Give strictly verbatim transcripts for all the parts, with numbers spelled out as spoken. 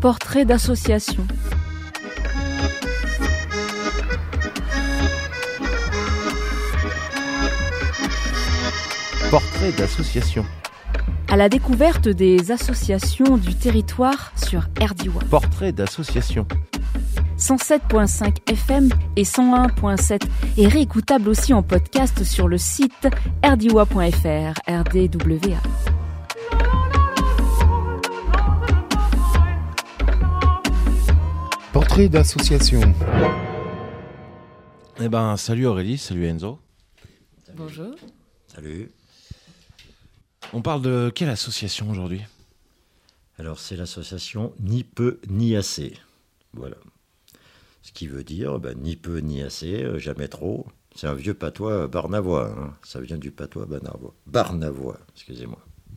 Portrait d'association. Portrait d'association. À la découverte des associations du territoire sur Erdiwa. Portrait d'association. cent sept virgule cinq F M et cent un virgule sept et réécoutable aussi en podcast sur le site erdiwa point f r, R D W A. Portrait d'association. Eh ben, salut Aurélie, salut Enzo. Bonjour. Salut. On parle de quelle association aujourd'hui ? Alors, c'est l'association Ni peu ni assez. Voilà. Ce qui veut dire, ben, ni peu ni assez, jamais trop. C'est un vieux patois barnavois. Hein. Ça vient du patois barnavois. Barnavois, excusez-moi.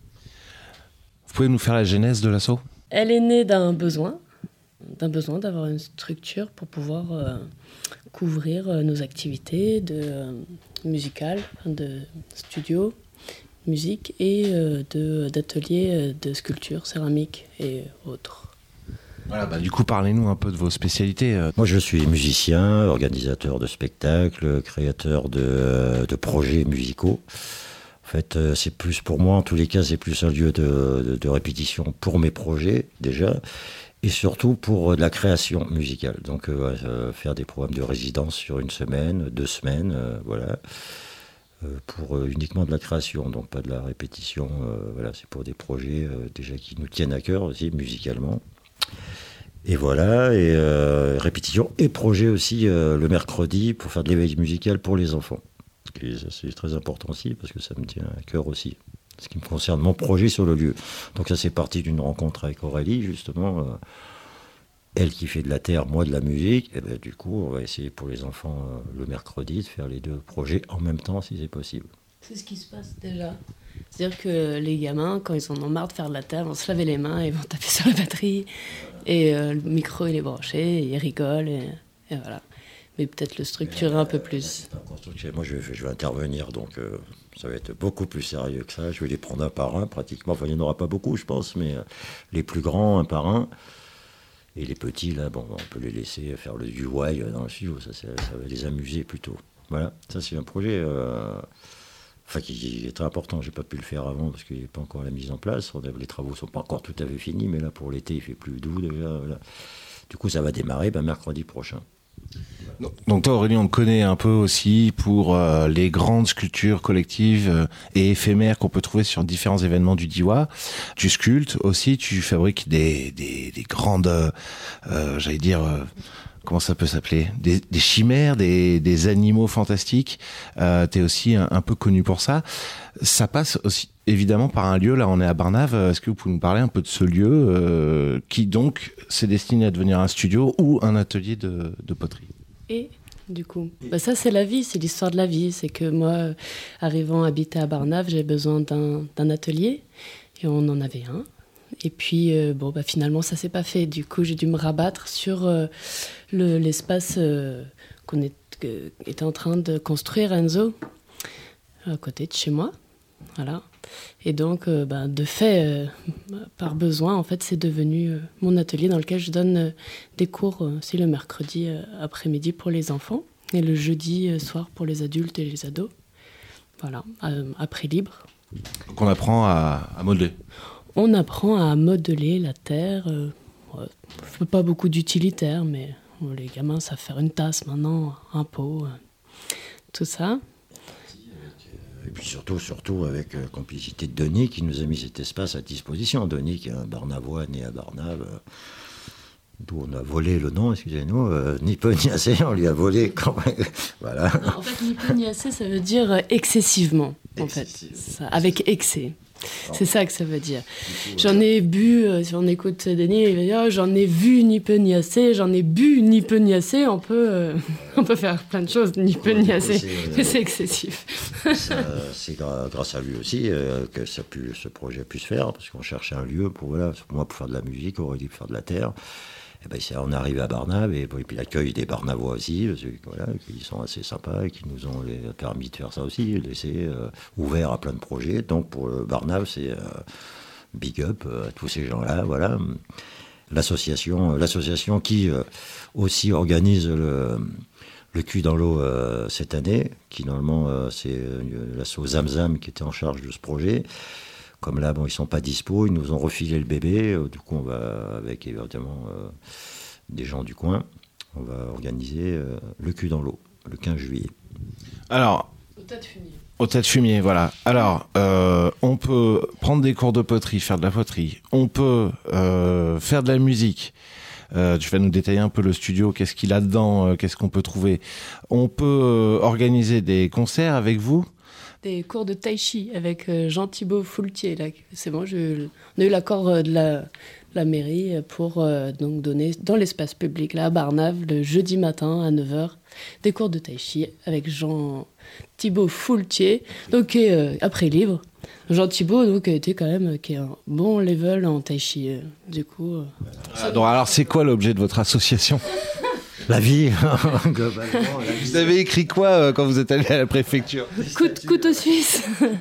Vous pouvez nous faire la genèse de l'asso ? Elle est née d'un besoin, d'un besoin d'avoir une structure pour pouvoir euh, couvrir euh, nos activités de, euh, musicales, de studio, musique et euh, de, d'ateliers de sculpture, céramique et autres. Voilà, bah, du coup, parlez-nous un peu de vos spécialités. Moi, je suis musicien, organisateur de spectacles, créateur de, de projets musicaux. En fait, c'est plus pour moi, en tous les cas, c'est plus un lieu de, de, de répétition pour mes projets, déjà, et surtout pour la création musicale. Donc, euh, faire des programmes de résidence sur une semaine, deux semaines, euh, voilà, euh, pour euh, uniquement de la création, donc pas de la répétition. Euh, voilà, c'est pour des projets euh, déjà qui nous tiennent à cœur aussi, musicalement. Et voilà, et euh, répétition et projet aussi euh, le mercredi pour faire de l'éveil musical pour les enfants. Et ça, c'est très important aussi parce que ça me tient à cœur aussi. Ce qui me concerne mon projet sur le lieu. Donc ça, c'est parti d'une rencontre avec Aurélie, justement. Euh, elle qui fait de la terre, moi de la musique. Et ben, du coup, on va essayer pour les enfants euh, le mercredi de faire les deux projets en même temps si c'est possible. C'est ce qui se passe déjà. C'est-à-dire que les gamins, quand ils en ont marre de faire de la terre, vont se laver les mains et vont taper sur la batterie. Et euh, le micro, il est branché, et ils rigolent, et, et voilà. Mais peut-être le structurer un peu plus. Moi, je vais, je vais intervenir, donc euh, ça va être beaucoup plus sérieux que ça. Je vais les prendre un par un, pratiquement. Enfin, il n'y en aura pas beaucoup, je pense, mais euh, les plus grands, un par un. Et les petits, là, bon, on peut les laisser faire le U Y dans le studio. Ça, ça va les amuser plutôt. Voilà, ça, c'est un projet... Euh, Enfin, qui est très important. J'ai pas pu le faire avant parce qu'il n'est pas encore à la mise en place. Les travaux sont pas encore tout à fait finis, mais là pour l'été il fait plus doux déjà. Voilà. Du coup, ça va démarrer ben, mercredi prochain. Donc, donc toi Aurélie, on te connaît un peu aussi pour euh, les grandes sculptures collectives euh, et éphémères qu'on peut trouver sur différents événements du Diois. Tu sculptes aussi, tu fabriques des, des, des grandes, euh, j'allais dire... Euh, comment ça peut s'appeler, des, des chimères, des, des animaux fantastiques. Euh, tu es aussi un, un peu connu pour ça. Ça passe aussi évidemment par un lieu. Là, on est à Barnave. Est-ce que vous pouvez nous parler un peu de ce lieu euh, qui donc s'est destiné à devenir un studio ou un atelier de, de poterie ? Et du coup, bah ça c'est la vie, c'est l'histoire de la vie. C'est que moi, arrivant à habiter à Barnave, j'avais besoin d'un, d'un atelier et on en avait un. Et puis, euh, bon, bah, finalement, ça ne s'est pas fait. Du coup, j'ai dû me rabattre sur euh, le, l'espace euh, qu'on est, euh, était en train de construire, Enzo, à côté de chez moi. Voilà. Et donc, euh, bah, de fait, euh, par besoin, en fait, c'est devenu euh, mon atelier dans lequel je donne euh, des cours euh, aussi le mercredi euh, après-midi pour les enfants et le jeudi euh, soir pour les adultes et les ados. Voilà, euh, après libre. Donc, on apprend à, à modeler. On apprend à modeler la terre. Euh, ouais, pas beaucoup d'utilitaires, mais bon, les gamins savent faire une tasse maintenant, un pot, euh, tout ça. Et puis surtout, surtout avec la complicité de Denis qui nous a mis cet espace à disposition. Denis qui est un Barnavois né à Barnave, euh, d'où on a volé le nom, excusez-nous, euh, ni peu ni assez, on lui a volé quand même. Voilà. En fait, ni peu ni assez, ça veut dire excessivement, en Excessivement. fait, ça, avec excès. C'est ça que ça veut dire. J'en ai bu, euh, si on écoute Denis, il va dire oh, j'en ai vu ni peu ni assez, j'en ai bu ni peu ni assez. On peut, euh, on peut faire plein de choses, ni peu ni assez, mais c'est excessif. Ça, c'est gra- grâce à lui aussi euh, que ça pu, ce projet a pu se faire, parce qu'on cherchait un lieu pour, voilà, pour moi pour faire de la musique, Aurélie pour faire de la terre. Et ben, c'est, on est arrivé à Barnave, et, et puis l'accueil des Barnavois aussi, parce que, voilà, qui sont assez sympas, et qui nous ont les, permis de faire ça aussi, laissé euh, ouvert à plein de projets. Donc pour euh, Barnave, c'est euh, big up euh, à tous ces gens-là, voilà. l'association, l'association qui euh, aussi organise le, le cul dans l'eau euh, cette année, qui normalement euh, c'est euh, l'asso Zamzam qui était en charge de ce projet. Comme là, bon, ils sont pas dispo, ils nous ont refilé le bébé, euh, du coup on va avec évidemment euh, des gens du coin, on va organiser euh, le cul dans l'eau le quinze juillet. Alors, Au tas de fumier. Au tas de fumier, voilà. Alors, euh, on peut prendre des cours de poterie, faire de la poterie. On peut euh, faire de la musique. Euh, tu vas nous détailler un peu le studio, qu'est-ce qu'il a dedans, euh, qu'est-ce qu'on peut trouver. On peut euh, organiser des concerts avec vous. Des cours de tai chi avec euh, Jean-Thibault Foultier. Là. C'est bon, je, on a eu l'accord euh, de la, la mairie pour euh, donc donner dans l'espace public, là, à Barnave, le jeudi matin à neuf heures, des cours de tai chi avec Jean-Thibault Foultier, donc qui est euh, après libre. Jean-Thibault donc, a été quand même qui est un bon level en tai chi. Euh, du coup, euh, Ah, donc, alors, c'est quoi l'objet de votre association? La vie, globalement. La vie. Vous avez écrit quoi euh, quand vous êtes allé à la préfecture? Coup- couteau suisse.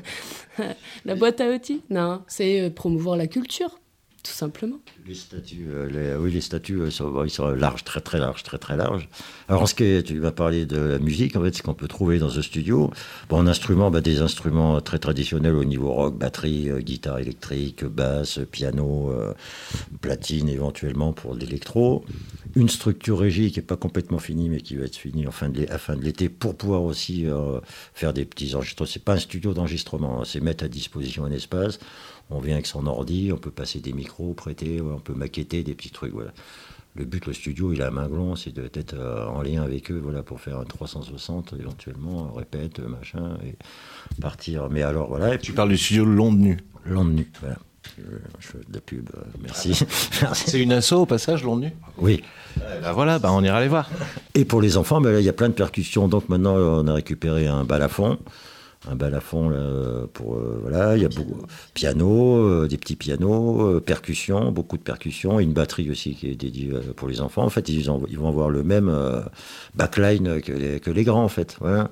La boîte à outils. Non, c'est euh, promouvoir la culture, tout simplement. Les statuts, euh, les, oui, les statuts, euh, sont, ils sont larges, très très larges, très très larges. Alors, en ce qui est, tu vas parler de la musique, en fait, ce qu'on peut trouver dans ce studio, bon, en instrument, bah, des instruments très traditionnels au niveau rock, batterie, euh, guitare électrique, basse, piano, euh, platine éventuellement pour l'électro. Une structure régie qui n'est pas complètement finie, mais qui va être finie en fin de, à fin de l'été pour pouvoir aussi euh, faire des petits enregistrements. C'est pas un studio d'enregistrement, hein, c'est mettre à disposition un espace. On vient avec son ordi, on peut passer des micros, prêter, on peut maqueter des petits trucs. Voilà. Le but, le studio, il a un maglon, c'est d'être euh, en lien avec eux, voilà, pour faire un trois cent soixante éventuellement, répète, machin, et partir. Mais alors, voilà. Et Tu parles du studio Londe Nu. Londe Nu, voilà. Je fais de la pub, euh, merci. C'est une asso au passage, Londe Nu? Oui. Ben voilà, ben on ira les voir. Et pour les enfants, ben là, il y a plein de percussions. Donc maintenant, on a récupéré un balafon. Un balafon, là, pour, euh, voilà, il y a beaucoup piano, euh, des petits pianos, euh, percussions, beaucoup de percussions, et une batterie aussi qui est dédiée euh, pour les enfants. En fait, ils, ont, ils vont avoir le même euh, backline que les, que les grands, en fait. Voilà.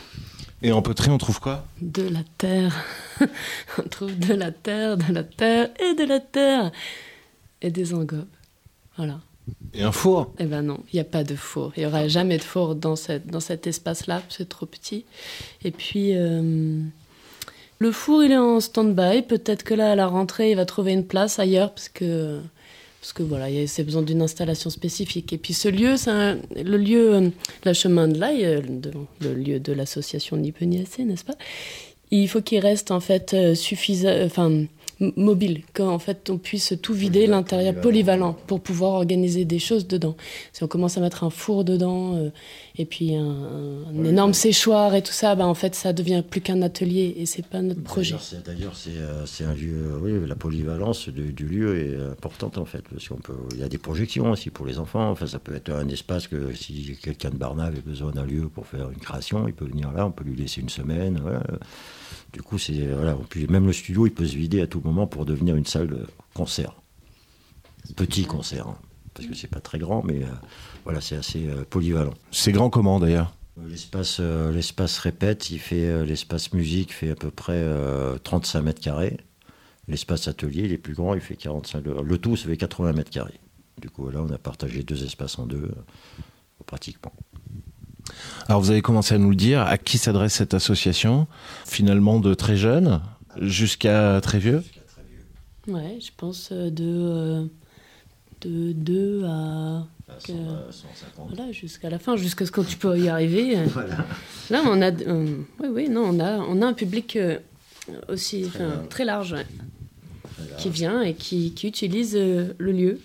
Et en poterie, on trouve quoi? De la terre. On trouve de la terre, de la terre et de la terre. Et des engobes. Voilà. Et un four? Eh ben non, il n'y a pas de four. Il n'y aura jamais de four dans, cette, dans cet espace-là, c'est trop petit. Et puis, euh, le four, il est en stand-by. Peut-être que là, à la rentrée, il va trouver une place ailleurs, parce que, parce que voilà, il y a, c'est besoin d'une installation spécifique. Et puis ce lieu, c'est un, le lieu, euh, la Chemin de l'Ail, euh, de, le lieu de l'association Ni peu ni assez, n'est-ce pas? Il faut qu'il reste en fait euh, suffisant, enfin mobile, qu'en fait on puisse tout vider, polyvalent, l'intérieur polyvalent, pour pouvoir organiser des choses dedans. Si on commence à mettre un four dedans, euh, et puis un, un, un énorme séchoir et tout ça, bah, en fait ça devient plus qu'un atelier, et c'est pas notre projet. D'ailleurs, c'est, d'ailleurs, c'est, euh, c'est un lieu, euh, oui, la polyvalence du, du lieu est importante en fait, parce qu'on peut, il y a des projections aussi pour les enfants, enfin ça peut être un espace que si quelqu'un de Barnave a besoin d'un lieu pour faire une création, il peut venir là, on peut lui laisser une semaine, voilà. Du coup, c'est, voilà, puis même le studio, il peut se vider à tout moment pour devenir une salle de concert. Petit concert, hein, parce que c'est pas très grand, mais euh, voilà, c'est assez euh, polyvalent. C'est grand comment d'ailleurs? L'espace, euh, l'espace répète, il fait, euh, l'espace musique fait à peu près euh, trente-cinq mètres carrés. L'espace atelier, il est plus grand, il fait quarante-cinq. Le, le tout, ça fait quatre-vingts mètres carrés. Du coup, là, on a partagé deux espaces en deux, euh, pratiquement. Alors vous avez commencé à nous le dire, à qui s'adresse cette association? Finalement de très jeunes jusqu'à très vieux? Ouais, je pense de, euh, de deux à... cent, euh, cent cinquante. Voilà, jusqu'à la fin, jusqu'à ce que tu peux y arriver. Voilà. Là, on a, euh, oui, oui, non, on a, on a un public euh, aussi Très enfin, large. très large, ouais, Très large. qui vient et qui, qui utilise euh, le lieu.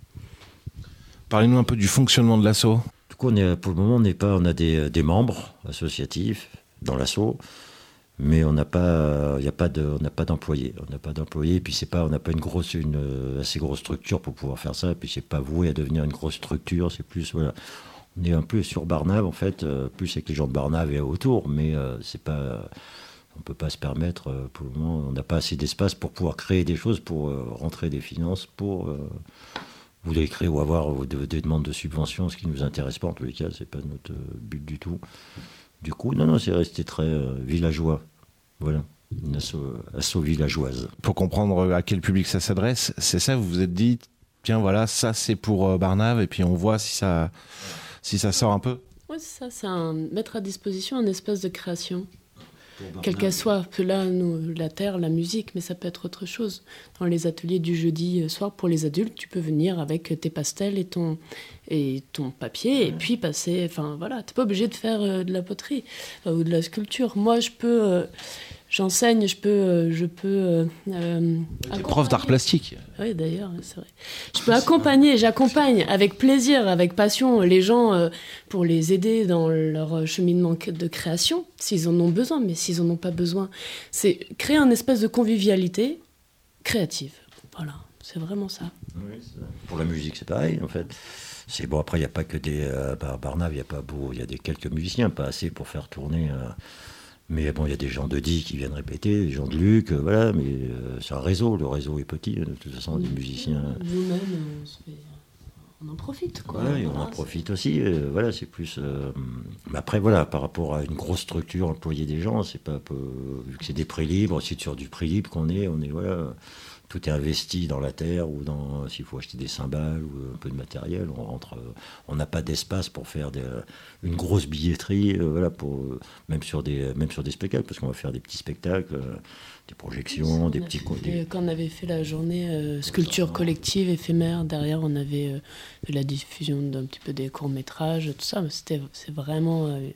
Parlez-nous un peu du fonctionnement de l'asso. Du coup, on est, pour le moment, on n'est pas, on a des, des membres associatifs dans l'asso, mais on n'a pas, il y a pas de, on n'a pas d'employés, on n'a pas d'employés, et puis c'est pas, on n'a pas une grosse, une euh, assez grosse structure pour pouvoir faire ça, et puis c'est pas voué à devenir une grosse structure, c'est plus, voilà, on est un peu sur Barnave en fait, euh, plus avec les gens de Barnave et autour, mais euh, c'est pas, on peut pas se permettre, euh, pour le moment, on n'a pas assez d'espace pour pouvoir créer des choses, pour euh, rentrer des finances, pour euh, vous voulez créer ou avoir des, des demandes de subventions, ce qui ne nous intéresse pas en tous les cas, c'est pas notre but du tout. Du coup, non, non, c'est resté très euh, villageois. Voilà, une asso, asso villageoise. Pour comprendre à quel public ça s'adresse, c'est ça, vous vous êtes dit tiens, voilà, ça c'est pour euh, Barnave, et puis on voit si ça, si ça sort un peu. Oui, c'est ça, c'est un, mettre à disposition un espace de création. Quelle qu'elle soit, parce que là, nous, la terre, la musique, mais ça peut être autre chose. Dans les ateliers du jeudi soir pour les adultes, tu peux venir avec tes pastels et ton, et ton papier, et puis passer. Enfin voilà, t'es pas obligé de faire euh, de la poterie euh, ou de la sculpture. Moi, je peux, euh, j'enseigne, je peux, euh, je peux. Euh, euh, T'es prof d'art plastique. Oui, d'ailleurs, c'est vrai. Je peux accompagner, j'accompagne avec plaisir, avec passion les gens euh, pour les aider dans leur cheminement de création, s'ils en ont besoin, mais s'ils en ont pas besoin. C'est créer un espèce de convivialité créative. Voilà, c'est vraiment ça. Oui, c'est... Pour la musique, c'est pareil, en fait. C'est bon, après, il n'y a pas que des... Euh, à Barnave, il y a pas beau... Il y a des quelques musiciens, pas assez pour faire tourner... Euh... Mais bon, il y a des gens de Die qui viennent répéter, des gens de Luc, euh, voilà, mais euh, c'est un réseau, le réseau est petit, de toute façon, des musiciens... Nous-mêmes, on, se fait... on en profite, quoi. Voilà, et on en profite aussi, euh, voilà, c'est plus... Euh... Mais après, voilà, par rapport à une grosse structure, employer des gens, c'est pas un peu... Vu que c'est des prix libres, aussi sur du prix libre qu'on est, on est, voilà... Tout est investi dans la terre, ou dans, s'il faut acheter des cymbales ou un peu de matériel, on rentre, on n'a pas d'espace pour faire des, une grosse billetterie, euh, voilà, pour, même, sur des, même sur des spectacles, parce qu'on va faire des petits spectacles, euh, des projections, des petits... Des... Quand on avait fait la journée euh, sculpture collective éphémère, derrière on avait euh, fait la diffusion d'un petit peu des courts-métrages, tout ça, mais c'était, c'est vraiment... Euh,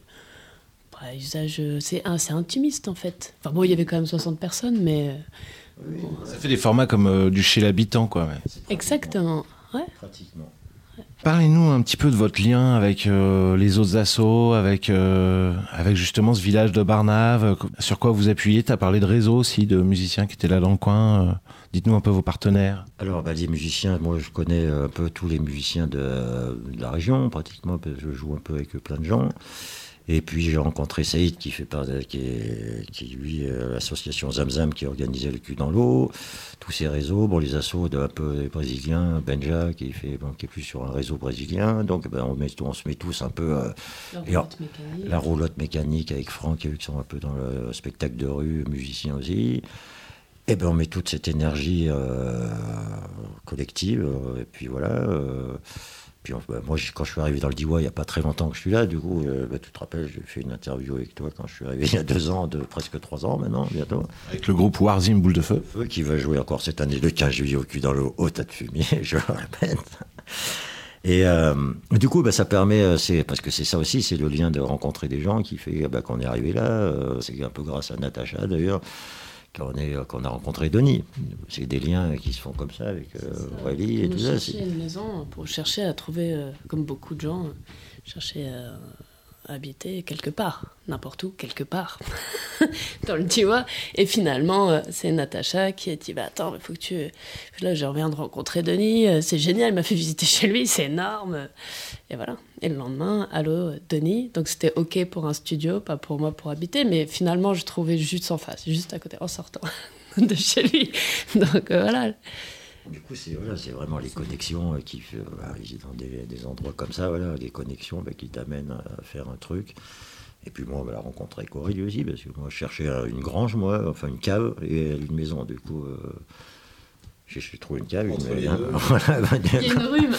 bah, usage, c'est, ah, c'est intimiste en fait. Enfin bon, il y avait quand même soixante personnes, mais... Euh, Oui, ça fait des formats comme euh, du chez l'habitant, quoi. Ouais. Exactement. Ouais. Pratiquement. Ouais. Parlez-nous un petit peu de votre lien avec euh, les autres assos, avec, euh, avec justement ce village de Barnave. Sur quoi vous appuyez? Tu as parlé de réseau aussi, de musiciens qui étaient là dans le coin. Euh, dites-nous un peu vos partenaires. Alors, bah, les musiciens, moi je connais un peu tous les musiciens de, de la région, pratiquement, parce que je joue un peu avec plein de gens. Et puis j'ai rencontré Saïd qui fait part de, qui est, qui lui euh, l'association Zamzam qui organisait le cul dans l'eau, tous ces réseaux, bon les assos de un peu les brésiliens, Benja qui fait bon, qui est plus sur un réseau brésilien, donc ben, on, met, on se met tous un peu euh, la, roulotte mécanique. la roulotte mécanique avec Franck qui sont un peu dans le spectacle de rue, musicien aussi. Et ben on met toute cette énergie euh, collective et puis voilà. Euh, Puis, bah, moi, quand je suis arrivé dans le Diois, il n'y a pas très longtemps que je suis là, du coup, euh, bah, tu te rappelles, j'ai fait une interview avec toi quand je suis arrivé il y a deux ans, de presque trois ans maintenant, bientôt. Avec le groupe Warzim Boule de Feu. Feu qui va jouer encore cette année le quinze juillet au cul dans le haut tas de fumier, je le répète. Et euh, du coup, bah, ça permet, c'est, parce que c'est ça aussi, c'est le lien de rencontrer des gens qui fait bah, qu'on est arrivé là. Euh, c'est un peu grâce à Natacha d'ailleurs. Qu'on, est, qu'on a rencontré Denis. C'est des liens qui se font comme ça avec euh, Aurélie et tout ça. C'est une maison pour chercher à trouver, euh, comme beaucoup de gens, chercher à, à habiter quelque part, n'importe où, quelque part, dans le Diois. Et finalement, euh, c'est Natacha qui a dit bah, attends, il faut que tu. Là, je reviens de rencontrer Denis, euh, c'est génial, il m'a fait visiter chez lui, c'est énorme. Et voilà. Et le lendemain, allô, Denis. Donc c'était OK pour un studio, pas pour moi pour habiter, mais finalement, je trouvais juste en face, juste à côté, en sortant de chez lui. Donc euh, voilà. Du coup, c'est, voilà, c'est vraiment les connexions euh, qui, euh, bah, dans des, des endroits comme ça, voilà, des connexions bah, qui t'amènent à faire un truc. Et puis moi, on va la rencontrer avec Aurélie aussi, parce que moi, je cherchais une grange, moi, enfin une cave et une maison. Du coup, euh, j'ai, j'ai trouvé une cave. Une, une, voilà, bah, il y a une rue,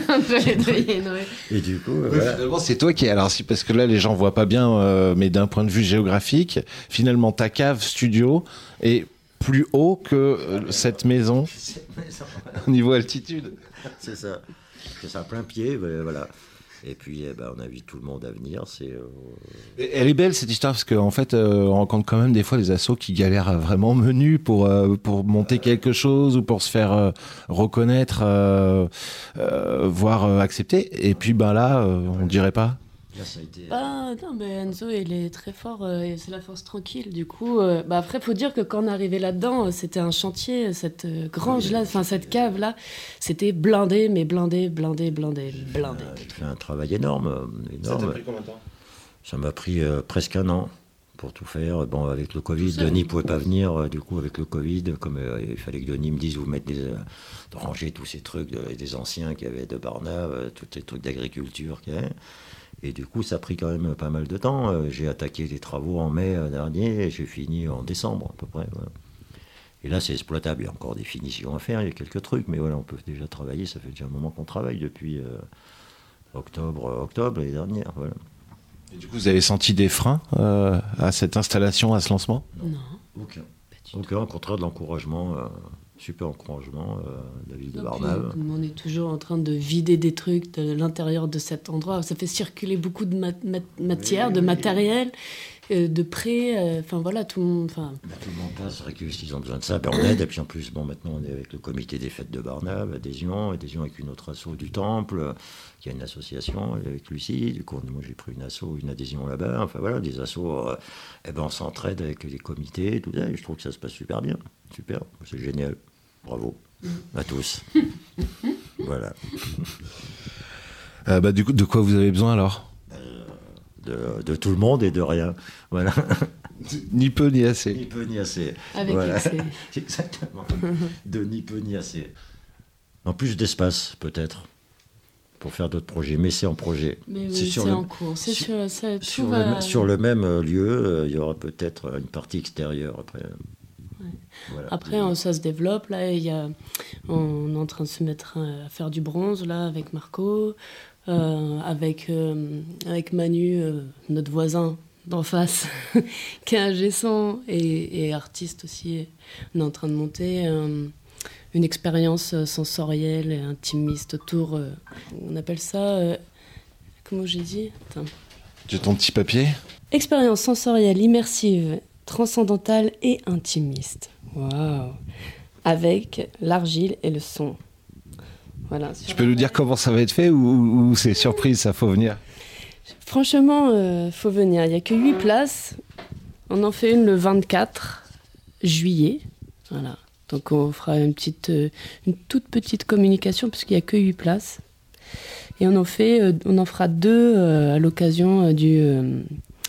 même. Et du coup, oui, voilà. Finalement, c'est toi qui... Alors, si, parce que là, les gens voient pas bien, euh, mais d'un point de vue géographique, finalement, ta cave studio est plus haut que euh, cette maison, cette maison voilà. Au niveau altitude. C'est ça. C'est ça, plein pied, ben, voilà. Et puis, eh ben, on invite tout le monde à venir. C'est, euh... Elle est belle cette histoire parce qu'en fait, euh, on rencontre quand même des fois des assos qui galèrent vraiment menu pour euh, pour monter quelque chose ou pour se faire euh, reconnaître, euh, euh, voire euh, accepter. Et puis ben là, euh, on dirait pas. Là, ça a été... Ah non, mais Enzo, il est très fort, euh, et c'est la force tranquille. Du coup, euh, bah après, faut dire que quand on est arrivé là-dedans, c'était un chantier, cette euh, grange-là, enfin cette cave-là, c'était blindé, mais blindé, blindé, blindé, blindé. J'ai fait un travail énorme, énorme. Ça t'a pris combien de temps ? Ça m'a pris euh, presque un an pour tout faire. Bon, avec le Covid, Denis ne pouvait pas venir. Euh, du coup, avec le Covid, comme euh, il fallait que Denis me dise, vous mettez des, euh, de ranger tous ces trucs de, des anciens qu'il y avait de Barnave, euh, tous ces trucs d'agriculture qu'il y avait. Et du coup, ça a pris quand même pas mal de temps. J'ai attaqué les travaux en mai dernier et j'ai fini en décembre à peu près. Voilà. Et là, c'est exploitable. Il y a encore des finitions à faire, il y a quelques trucs, mais voilà, on peut déjà travailler. Ça fait déjà un moment qu'on travaille depuis euh, octobre, octobre l'année dernière. Voilà. Et du coup, vous avez senti des freins euh, à cette installation, à ce lancement ? Non. Aucun. Aucun, au contraire de l'encouragement, euh, super encouragement euh, de la ville de Et Barnave. puis, on est toujours en train de vider des trucs de l'intérieur de cet endroit. Ça fait circuler beaucoup de mat- mat- matière, Oui, de oui. matériel, matériel, euh, de prêts. Enfin voilà, tout le monde. Enfin, Bah, tout le monde passe, c'est vrai qu'ils ont besoin de ça, ben, on aide, et puis en plus, bon, maintenant on est avec le comité des fêtes de Barnave, adhésion, adhésion avec une autre asso du Temple, qui a une association avec Lucie, du coup moi j'ai pris une asso, une adhésion là-bas, enfin voilà, des assos, euh, eh ben, on s'entraide avec les comités, tout ça, et je trouve que ça se passe super bien, super, c'est génial, bravo à tous. Voilà. Euh, bah, du coup, de quoi vous avez besoin alors ? De, de tout le monde et de rien, voilà. Ni peu ni assez. Ni peu ni assez. avec Voilà. excès. Exactement. De ni peu ni assez. En plus d'espace, peut-être, pour faire d'autres projets. Mais c'est en projet. Mais oui, C'est c'est, sur le- en cours. C'est sur- sur, ça, tout Sur, va- le, sur le même euh, lieu, euh, il y aura peut-être une partie extérieure après. Voilà. Après, on- ça se développe. Là, il y a, on est en train de se mettre à à faire du bronze là avec Marco, euh, avec euh, avec Manu, euh, notre voisin d'en face, qui est ingé son et, et artiste aussi. On est en train de monter euh, une expérience sensorielle et intimiste autour. euh, on appelle ça. euh, comment j'ai dit Attends. J'ai ton petit papier ? Expérience sensorielle immersive, transcendantale et intimiste. Waouh! Avec l'argile et le son. Voilà. Tu peux nous dire comment ça va être fait ou, ou c'est surprise, ça faut venir ? Franchement, euh, faut venir. Il n'y a que huit places. On en fait une le vingt-quatre juillet. Voilà. Donc on fera une, petite, euh, une toute petite communication puisqu'il n'y a que huit places. Et on en, fait, euh, on en fera deux euh, à l'occasion euh, du, euh,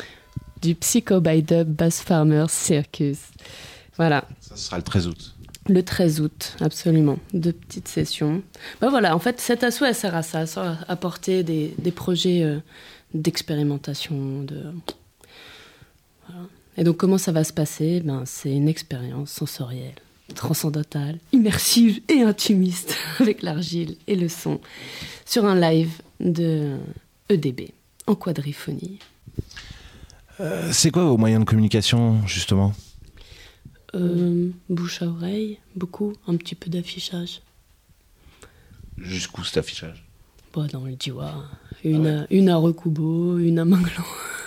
du Psycho by Dub Bass Farmers Circus. Voilà. Ça sera le treize août. Le treize août, absolument. Deux petites sessions. Ben voilà, en fait, cette asso, elle sert à ça, à apporter des, des projets euh, d'expérimentation. De... Voilà. Et donc, comment ça va se passer? Ben, c'est une expérience sensorielle, transcendantale, immersive et intimiste, avec l'argile et le son, sur un live de E D B, en quadriphonie. Euh, c'est quoi vos moyens de communication, justement ? Euh, bouche à oreille, beaucoup, un petit peu d'affichage. Jusqu'où cet affichage ? Bon, dans le Diwa, une, ah ouais. une à Rekubo, une à Minglan.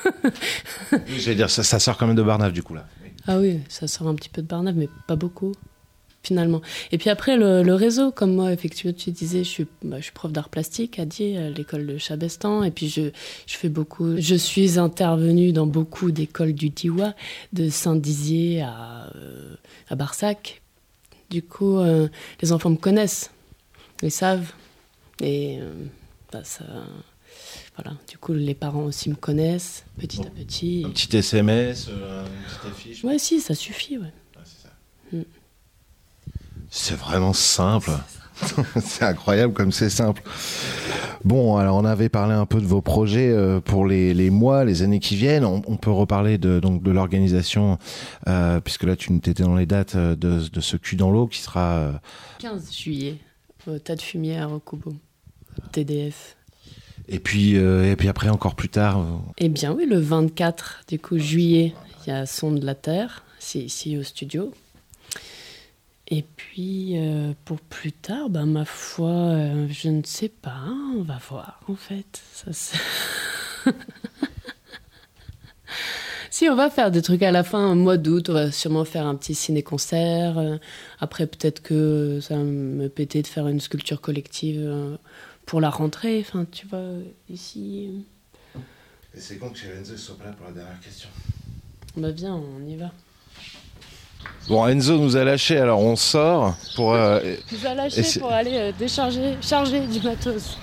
Je vais dire, ça, ça sort quand même de Barnave, du coup, là. Oui. Ah oui, ça sort un petit peu de Barnave, mais pas beaucoup, finalement. Et puis après, le, le réseau, comme moi, effectivement, tu disais, je suis, bah, je suis prof d'art plastique à Die, à l'école de Chabestan, et puis je, je fais beaucoup... Je suis intervenue dans beaucoup d'écoles du Diwa, de Saint-Dizier à, euh, à Barsac. Du coup, euh, les enfants me connaissent, ils savent, et euh, bah, ça... Voilà, du coup, les parents aussi me connaissent, petit à petit. Un petit S M S, euh, une petite affiche. Ouais, si, ça suffit, ouais. ouais c'est, ça. Mm. C'est vraiment simple. C'est incroyable comme c'est simple. Bon, alors on avait parlé un peu de vos projets euh, pour les, les mois, les années qui viennent. On, on peut reparler de, donc, de l'organisation, euh, puisque là tu étais dans les dates de, de ce cul dans l'eau qui sera... Euh... quinze juillet, au Tas de Fumier à Rekubo, T D F. Et puis, euh, et puis après, encore plus tard... Euh... Eh bien oui, le vingt-quatre du coup, juillet, il y a Son de la Terre, c'est ici au studio. Et puis, euh, pour plus tard, bah, ma foi, euh, je ne sais pas, hein, on va voir, en fait. Ça, c'est... Si, on va faire des trucs à la fin, au mois d'août, on va sûrement faire un petit ciné-concert. Euh, après, peut-être que ça va me péter de faire une sculpture collective... Euh, pour la rentrée, enfin, tu vois, ici... Et c'est con que Enzo soit pas là pour la dernière question. Bah viens, on y va. Bon, Enzo nous a lâché, alors on sort pour... Euh, il nous a lâché pour aller euh, décharger, charger du matos.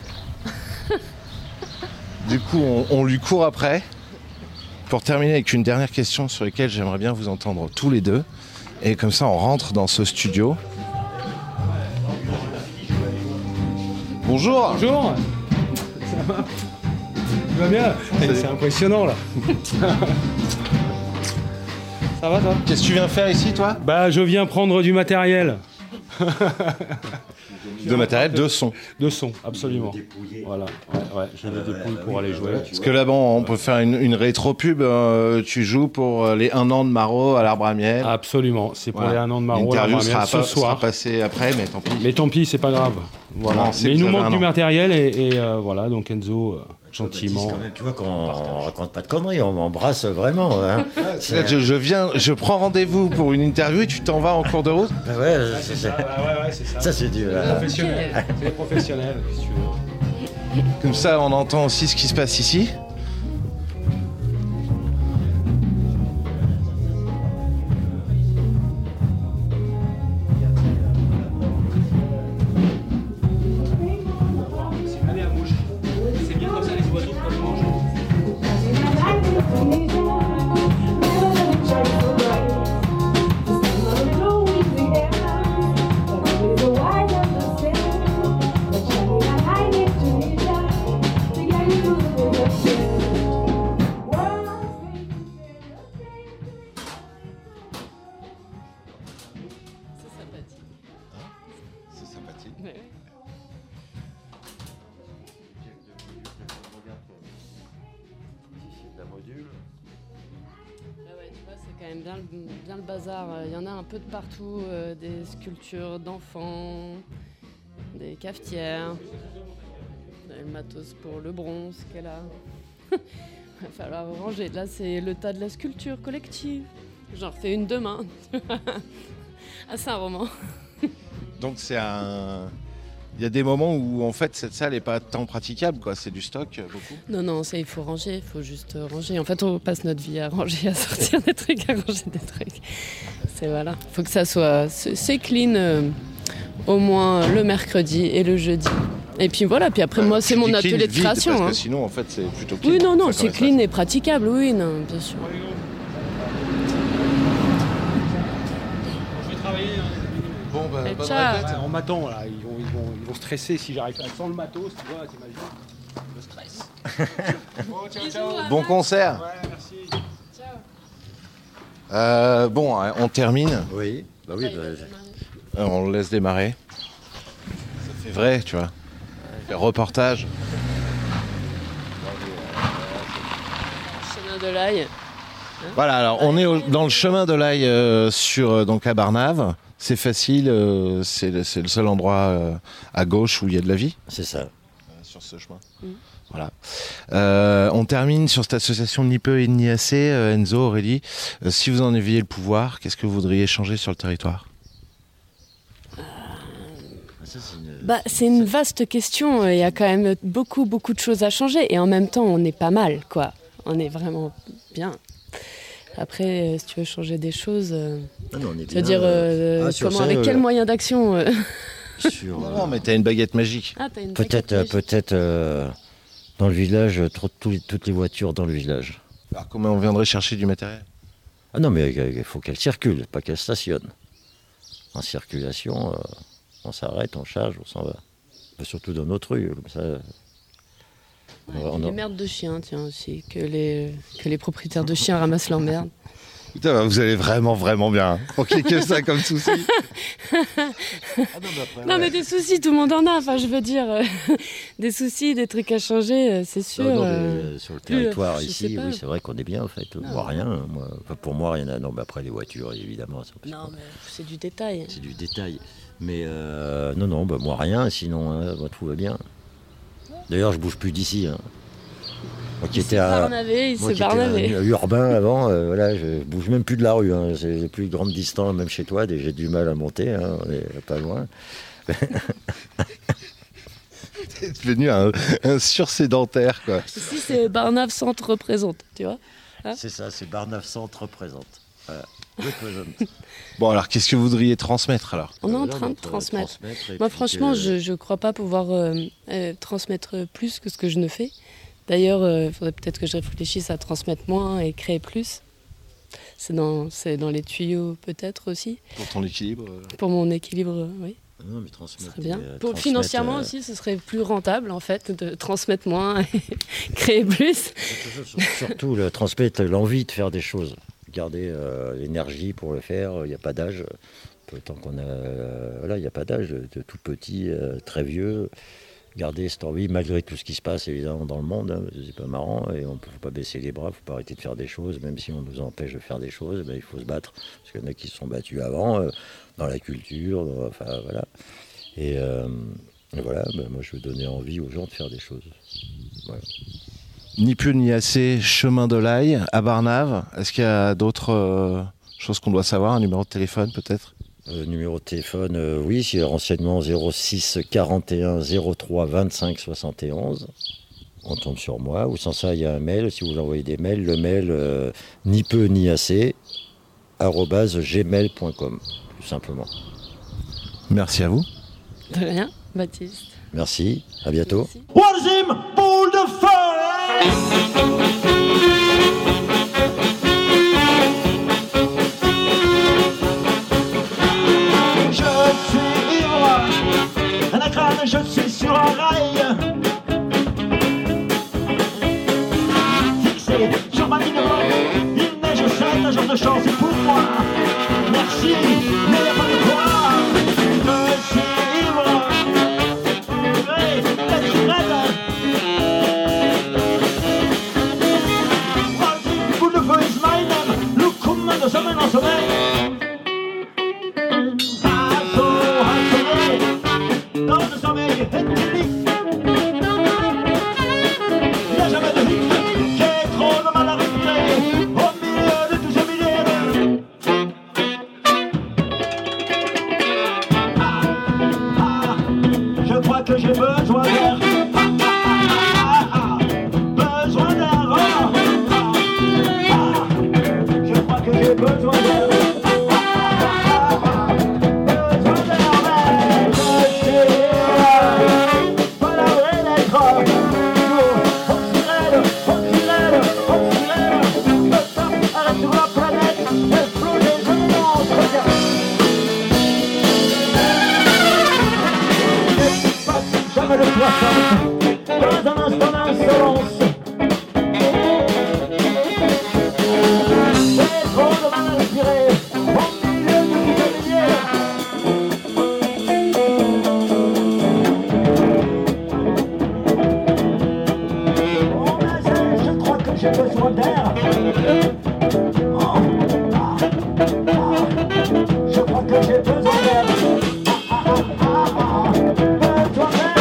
Du coup, on, on lui court après, pour terminer avec une dernière question sur laquelle j'aimerais bien vous entendre tous les deux. Et comme ça, on rentre dans ce studio. Bonjour. Bonjour. Ça va ? Tu vas bien ? C'est, c'est impressionnant là. Ça va, toi? Qu'est-ce que tu viens faire ici, toi? Bah, je viens prendre du matériel. De matériel, de son. De son, absolument. Voilà, ouais, ouais, je le dépouille pour aller jouer. Parce que là, bon, on peut faire une, une rétro-pub. Euh, tu joues pour les un an de Marot à l'Arbre à Miel. Absolument, c'est pour Voilà. les un an de Marot. L'interview Miel, sera, ce pas, soir. sera passée après, mais tant pis. Mais tant pis, c'est pas grave. Voilà. Non, c'est Mais que il nous ça fait manque un du an. matériel et, et euh, voilà, donc Enzo, euh, gentiment. Quand même, tu vois qu'on on raconte pas de conneries, on m'embrasse vraiment. Hein. C'est là que je, je viens, je prends rendez-vous pour une interview et tu t'en vas en cours de route. Ah ouais, c'est, c'est, ouais, ouais, c'est ça. ça c'est du. C'est professionnel. C'est des professionnels, si tu veux. Comme ça, on entend aussi ce qui se passe ici. Allez, à bouche. C'est bien comme ça, les oiseaux peuvent manger. C'est sympathique. Ah ouais, tu vois, c'est quand même bien, le- bien le bazar. Il y en a un peu de partout, euh, des sculptures d'enfants, des cafetières, le matos pour le bronze qu'elle a. Il va falloir ranger. Là, c'est le tas de la sculpture collective. J'en refais une demain. Ah, c'est un roman. Donc c'est un. Il y a des moments où en fait cette salle n'est pas tant praticable, quoi. C'est du stock euh, beaucoup. Non, non, ça, il faut ranger, il faut juste ranger. En fait, on passe notre vie à ranger, à sortir des trucs, à ranger des trucs. C'est voilà. Il faut que ça soit. C'est c'est clean euh, au moins le mercredi et le jeudi. Et puis voilà, puis après, moi, c'est Tu mon dis atelier clean, de vide, création. Parce hein. que sinon, en fait, c'est plutôt clean. Oui, non, non, Enfin, c'est comme clean ça. et praticable, oui, non, bien sûr. Je vais travailler. Bon, bah, Et bonne ciao. répète. On m'attend là, ils vont, ils, vont, ils vont stresser si j'arrive pas sans le matos, tu vois, t'imagines le stress. Bon, ciao, ciao. Bon concert. Ouais, merci. Euh, bon, hein, on termine. Oui, bah oui. Bah, Euh, On le laisse démarrer. Ça fait vrai, tu vois. Le reportage. Chemin de l'ail. Voilà, alors on est au- dans le chemin de l'ail euh, sur euh, donc à Barnave. C'est facile, euh, c'est le, c'est le seul endroit euh, à gauche où il y a de la vie c'est ça. euh, sur ce chemin. Mm. Voilà. Euh, on termine sur cette association ni peu et ni assez. Euh, Enzo, Aurélie, euh, si vous en aviez le pouvoir, qu'est-ce que vous voudriez changer sur le territoire? Ça, c'est une- Bah, c'est une vaste question. Il y a quand même beaucoup, beaucoup de choses à changer. Et en même temps, on est pas mal, quoi. On est vraiment bien. Après, euh, si tu veux changer des choses, euh, Ah non, on est tu veux bien, dire euh, ah, sur comment, ça, avec euh, quel moyen d'action euh sur, Non, euh, non, mais t'as une baguette magique. Ah, t'as une peut-être, euh, baguette peut-être euh, dans le village, trop- tous les- toutes les voitures dans le village. Alors comment on viendrait chercher du matériel? Ah non, mais euh, il faut qu'elle circule, pas qu'elle stationne. En circulation, euh, on s'arrête, on charge, on s'en va. Surtout dans notre rue, comme ça. Ouais, on puis a- les merdes de chiens, tiens, aussi. Que les, que les propriétaires de chiens ramassent leurs merdes. Putain, bah, vous allez vraiment, vraiment bien. hein. Ok, que ça comme souci. Non, mais des soucis, tout le monde en a. Enfin, je veux dire, euh, des soucis, des trucs à changer, euh, c'est sûr. Non, non, mais, euh, euh, sur le plus, territoire je sais ici, pas. oui, c'est vrai qu'on est bien en fait. Moi, rien. hein, Moi, enfin, pour moi, rien. à- Non, mais après les voitures, évidemment, ça, c'est Non, pas- mais c'est du détail. c'est du détail. Mais euh, non, non, bah, moi rien. Sinon, hein, bah, tout va bien. D'ailleurs, je bouge plus d'ici. hein. Moi qui Il étais s'est à, barnavé, il moi s'est qui étais barnavé. un urbain avant, euh, voilà, je bouge même plus de la rue. Hein. C'est plus grande distance, même chez toi. J'ai du mal à monter. Hein. On est pas loin. T'es devenu un, un sursédentaire, quoi. Ici, c'est Barnave Centre représente, tu vois. Hein C'est ça, c'est Barnave Centre représente. Voilà. Représente. Bon, alors qu'est-ce que vous voudriez transmettre alors? On est en Voilà, train de donc, euh, transmettre. transmettre et Moi, puis franchement, que- je ne crois pas pouvoir euh, euh, transmettre plus que ce que je ne fais. D'ailleurs, euh, il faudrait peut-être que je réfléchisse à transmettre moins et créer plus. C'est dans, c'est dans les tuyaux peut-être aussi. Pour ton équilibre euh, Pour mon équilibre, euh, oui, Non, mais ce transmettre, serait bien. euh, Pour, transmettre, financièrement euh, aussi, ce serait plus rentable en fait de transmettre moins et créer plus. Surtout le transmettre l'envie de faire des choses. garder euh, l'énergie pour le faire. Il n'y a pas d'âge. Tant qu'on a, euh, voilà, il n'y a pas d'âge, de, de tout petit, euh, très vieux. Garder cette envie, malgré tout ce qui se passe évidemment dans le monde, hein, c'est pas marrant, et on ne faut pas baisser les bras, il ne faut pas arrêter de faire des choses, même si on nous empêche de faire des choses, ben, il faut se battre, parce qu'il y en a qui se sont battus avant, euh, dans la culture, dans, enfin voilà. Et, euh, et voilà, ben, moi je veux donner envie aux gens de faire des choses. Voilà. Ni plus ni assez, chemin de l'Aille, à Barnave. Est-ce qu'il y a d'autres euh, choses qu'on doit savoir, un numéro de téléphone peut-être ? Euh, numéro de téléphone, euh, oui, c'est renseignement zéro six quarante et un zéro trois vingt-cinq soixante et onze. On tombe sur moi. Ou sans ça, il y a un mail. Si vous envoyez des mails, le mail euh, ni peu ni assez, arobase gmail point com, tout simplement. Merci à vous. De rien, Baptiste. Merci, à bientôt. Merci. Boule de feu. Je suis sur un rail, fixé sur ma ligne droite. Il neige sept, un jour de chance pour moi. Merci, mais y'a pas de quoi. Je suis ivre, oui, la tigrette. Vas-y, boule de feu is my name. Le commun de sommeil en sommeil. J'ai besoin d'air, besoin d'air, je crois que j'ai besoin d'air, besoin d'air, mais je sais pas la vraie lettre, oxyrène, oxyrène, oxyrène, le temps arrête sur la planète, exploser, je m'en regarde. Jamais le poisson, pas un instant d'insolence. J'ai trop de mal à respirer, au milieu du milieu. Oh mais je crois que j'ai besoin d'air. Oh, ah, ah, je crois que j'ai besoin d'air. Ah, ah, ah, ah, besoin d'air.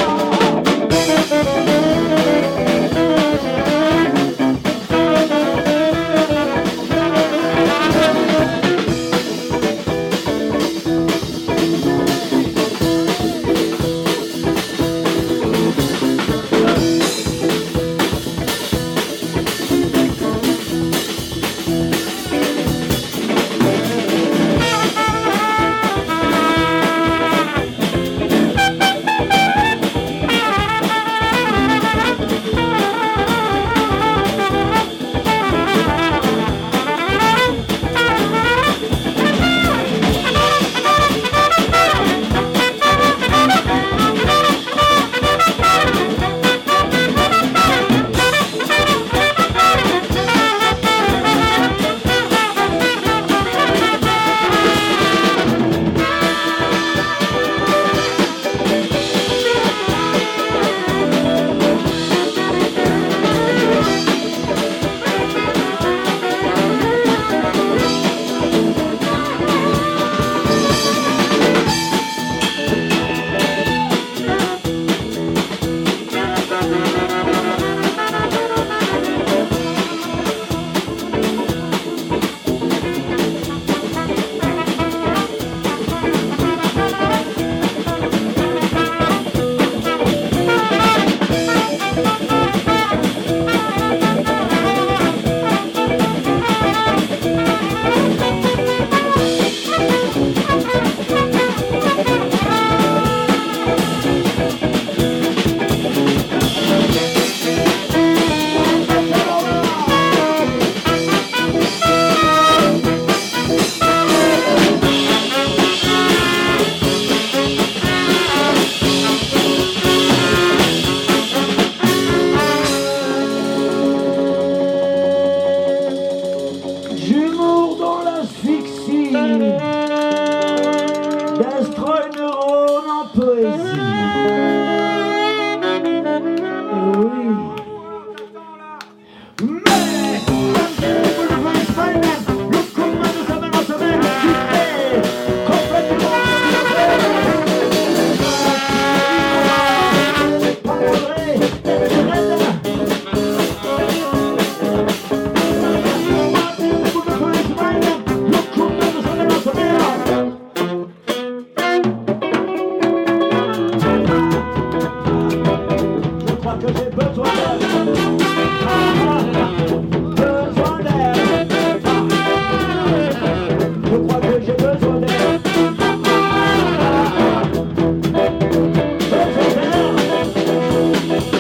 Destroy Neurone en poésie. Oui. Mais le commun de semaine en semaine qui fait complètement pas vrai, je crois que j'ai besoin d'air. Besoin d'air. Je crois que j'ai besoin d'air. Besoin d'air.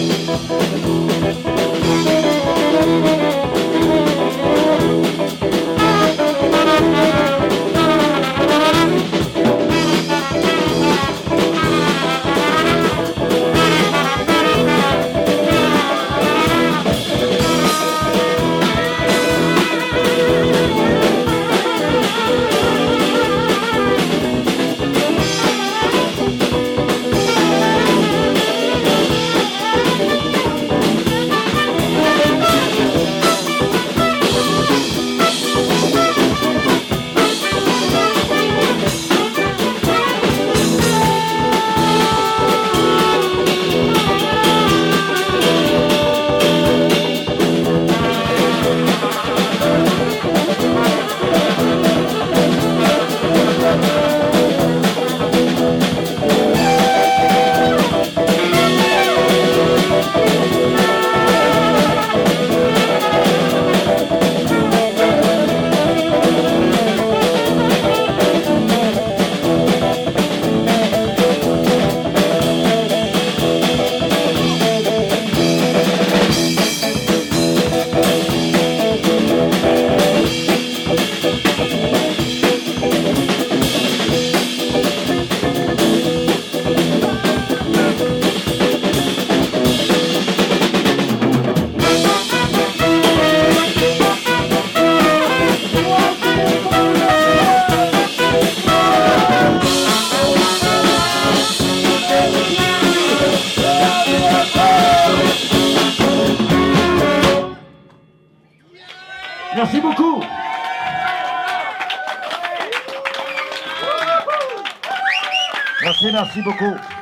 Merci beaucoup. Merci, merci beaucoup.